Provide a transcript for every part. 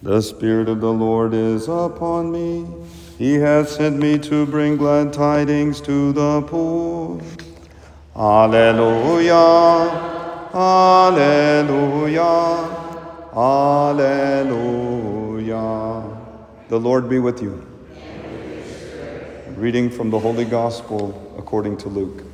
The Spirit of the Lord is upon me. He has sent me to bring glad tidings to the poor. Alleluia, alleluia, alleluia. The Lord be with you. Reading from the Holy Gospel according to Luke.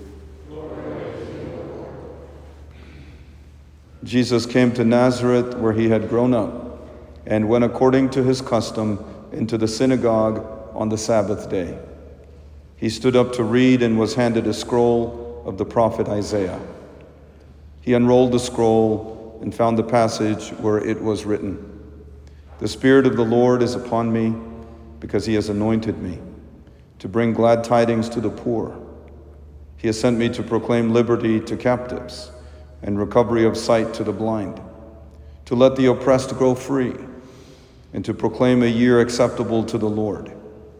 Jesus came to Nazareth, where he had grown up, and went according to his custom into the synagogue on the Sabbath day. He stood up to read and was handed a scroll of the prophet Isaiah. He unrolled the scroll and found the passage where it was written, "The Spirit of the Lord is upon me, because he has anointed me to bring glad tidings to the poor. He has sent me to proclaim liberty to captives and recovery of sight to the blind, to let the oppressed go free, and to proclaim a year acceptable to the Lord."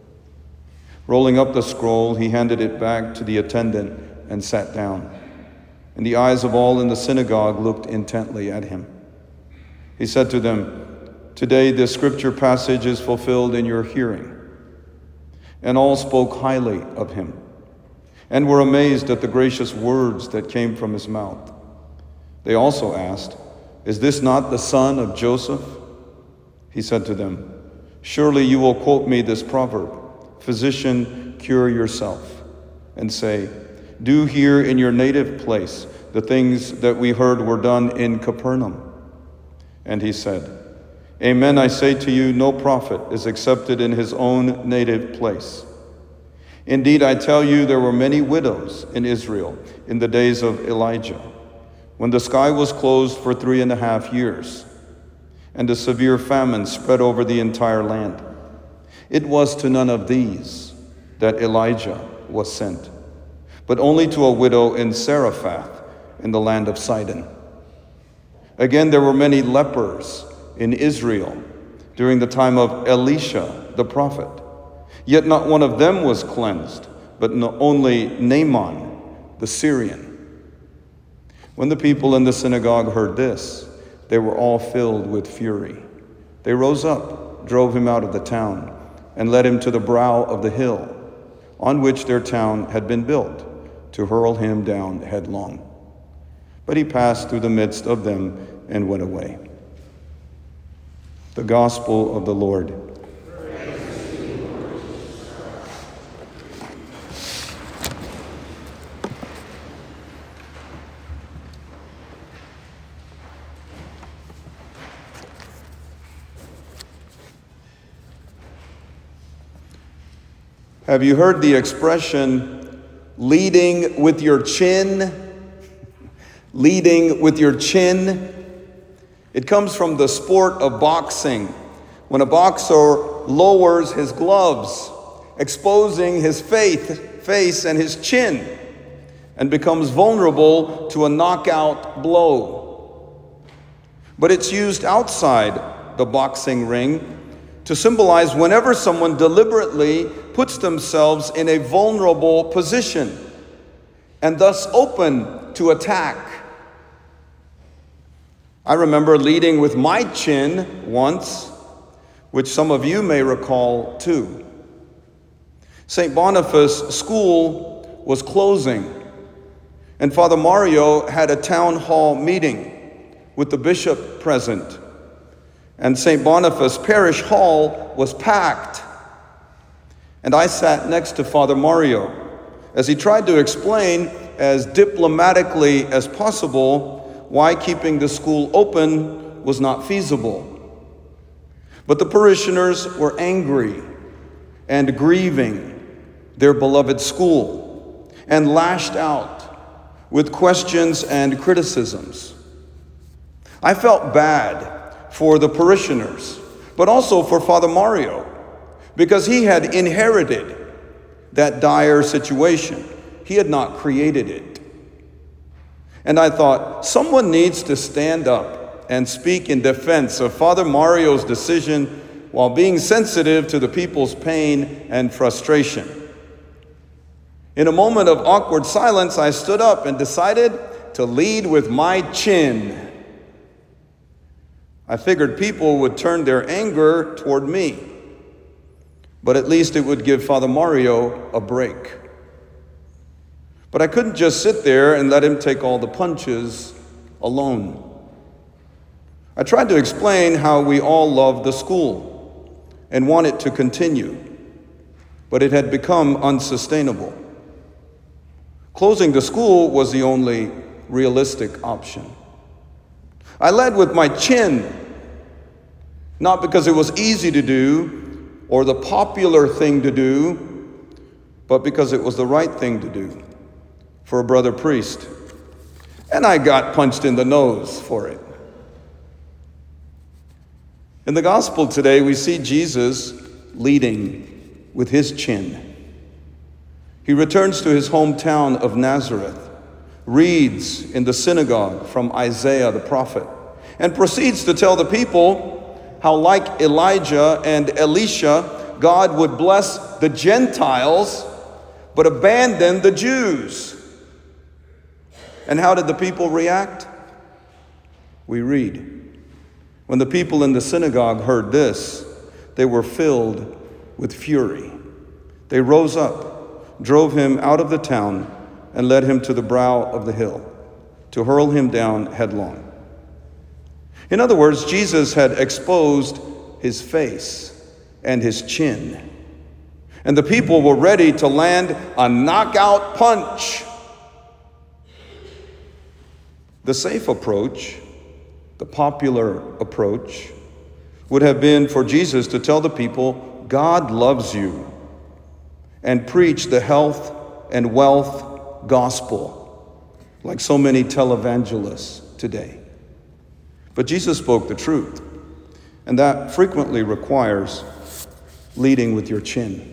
Rolling up the scroll, he handed it back to the attendant and sat down. And the eyes of all in the synagogue looked intently at him. He said to them, "Today this scripture passage is fulfilled in your hearing." And all spoke highly of him, and were amazed at the gracious words that came from his mouth. They also asked, "Is this not the son of Joseph?" He said to them, "Surely you will quote me this proverb, 'Physician, cure yourself,' and say, 'Do here in your native place the things that we heard were done in Capernaum.'" And he said, "Amen, I say to you, no prophet is accepted in his own native place. Indeed, I tell you, there were many widows in Israel in the days of Elijah, when the sky was closed for 3.5 years, and a severe famine spread over the entire land. It was to none of these that Elijah was sent, but only to a widow in Zarephath in the land of Sidon. Again, there were many lepers in Israel during the time of Elisha the prophet, yet not one of them was cleansed, but only Naaman the Syrian." When the people in the synagogue heard this, they were all filled with fury. They rose up, drove him out of the town, and led him to the brow of the hill on which their town had been built, to hurl him down headlong. But he passed through the midst of them and went away. The Gospel of the Lord. Have you heard the expression, leading with your chin? Leading with your chin? It comes from the sport of boxing, when a boxer lowers his gloves, exposing his face and his chin, and becomes vulnerable to a knockout blow. But it's used outside the boxing ring to symbolize whenever someone deliberately puts themselves in a vulnerable position and thus open to attack. I remember leading with my chin once, which some of you may recall too. St. Boniface School was closing, and Father Mario had a town hall meeting with the bishop present. And St. Boniface Parish Hall was packed. And I sat next to Father Mario as he tried to explain as diplomatically as possible why keeping the school open was not feasible. But the parishioners were angry and grieving their beloved school and lashed out with questions and criticisms. I felt bad for the parishioners, but also for Father Mario, because he had inherited that dire situation. He had not created it. And I thought, someone needs to stand up and speak in defense of Father Mario's decision while being sensitive to the people's pain and frustration. In a moment of awkward silence, I stood up and decided to lead with my chin. I figured people would turn their anger toward me, but at least it would give Father Mario a break. But I couldn't just sit there and let him take all the punches alone. I tried to explain how we all love the school and want it to continue, but it had become unsustainable. Closing the school was the only realistic option. I led with my chin, not because it was easy to do or the popular thing to do, but because it was the right thing to do for a brother priest. And I got punched in the nose for it. In the gospel today, we see Jesus leading with his chin. He returns to his hometown of Nazareth, reads in the synagogue from Isaiah the prophet, and proceeds to tell the people how, like Elijah and Elisha, God would bless the Gentiles but abandon the Jews. And how did the people react? We read, when the people in the synagogue heard this, they were filled with fury. They rose up, drove him out of the town, and led him to the brow of the hill, to hurl him down headlong. In other words, Jesus had exposed his face and his chin, and the people were ready to land a knockout punch. The safe approach, the popular approach, would have been for Jesus to tell the people, God loves you, and preach the health and wealth gospel, like so many televangelists today. But Jesus spoke the truth, and that frequently requires leading with your chin.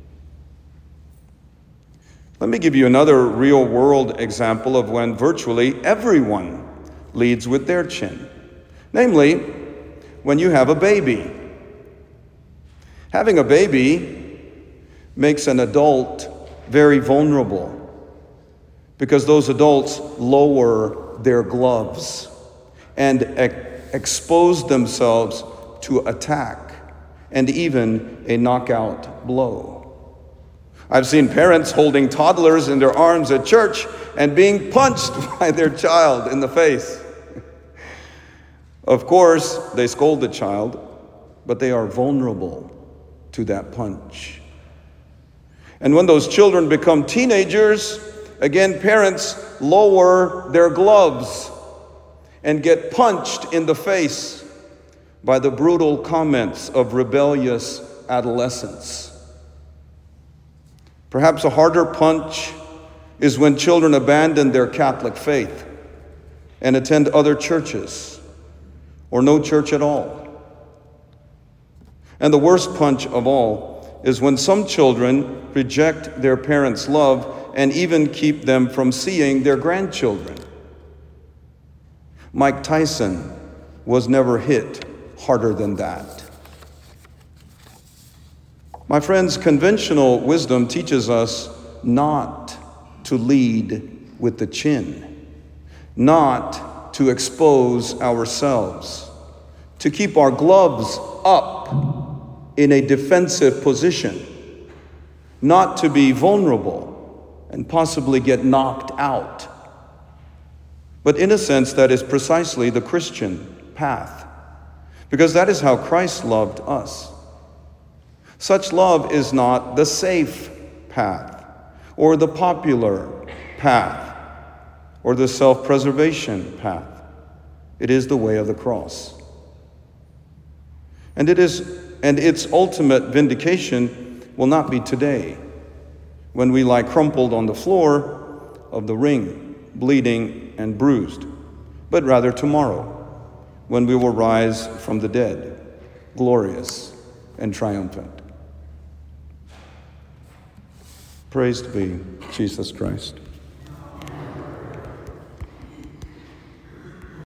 Let me give you another real-world example of when virtually everyone leads with their chin. Namely, when you have a baby. Having a baby makes an adult very vulnerable because those adults lower their gloves and expose themselves to attack and even a knockout blow. I've seen parents holding toddlers in their arms at church and being punched by their child in the face. Of course, they scold the child, but they are vulnerable to that punch. And when those children become teenagers, again, parents lower their gloves and get punched in the face by the brutal comments of rebellious adolescents. Perhaps a harder punch is when children abandon their Catholic faith and attend other churches or no church at all. And the worst punch of all is when some children reject their parents' love and even keep them from seeing their grandchildren. Mike Tyson was never hit harder than that. My friends, conventional wisdom teaches us not to lead with the chin, not to expose ourselves, to keep our gloves up in a defensive position, not to be vulnerable and possibly get knocked out. But in a sense, that is precisely the Christian path, because that is how Christ loved us. Such love is not the safe path, or the popular path, or the self-preservation path. It is the way of the cross. And its ultimate vindication will not be today, when we lie crumpled on the floor of the ring, bleeding and bruised, but rather tomorrow, when we will rise from the dead, glorious and triumphant. Praised be Jesus Christ.